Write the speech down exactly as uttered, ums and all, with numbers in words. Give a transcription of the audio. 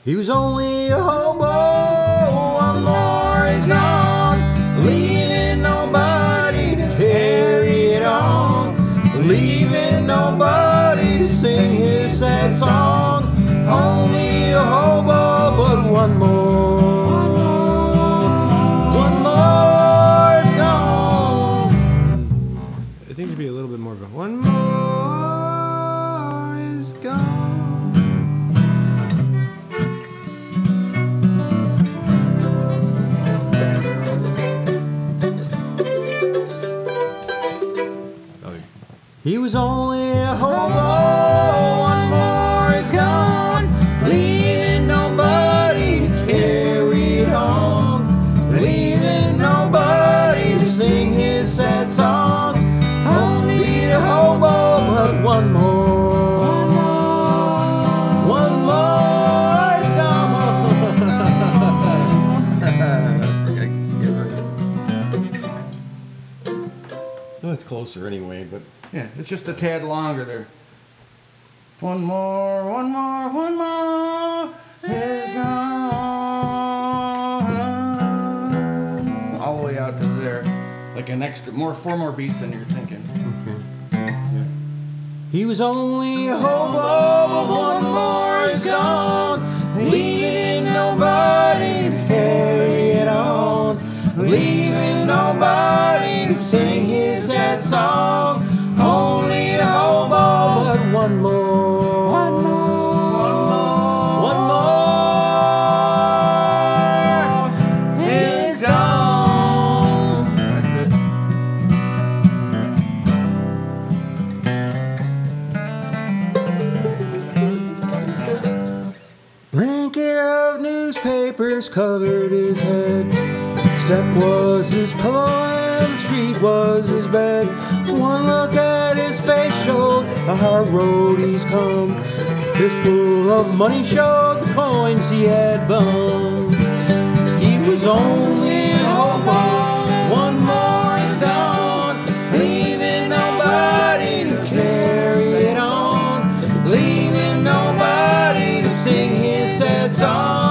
He was only a hobo, one more is gone, leaving nobody to carry it on, leaving nobody to sing his sad song. Only a hobo, but one more, one more is gone. I think it'd be a little bit more of a one more is gone. He was only a hobo, one more is gone, leaving nobody to carry it on, leaving nobody to sing his sad song. Only a hobo, but one more, one more, one more is gone. No, it's closer anyway, but. Yeah, it's just a tad longer there. One more, one more, one more is gone. All the way out to there. Like an extra, more, four more beats than you're thinking. Okay. Yeah. He was only a hobo, but one more is gone, leaving nobody to carry it on, leaving nobody to sing his sad song. Only a hobo, but one more, one more, one more, one more is gone. That's it. Blanket of newspapers covered his head. Step was his pillow and the street was his bed. One look at his face showed the hard road he's come. Fistful of money showed the coins he had bummed. He was only a hobo, one more is gone, leaving nobody to carry it on, leaving nobody to sing his sad song.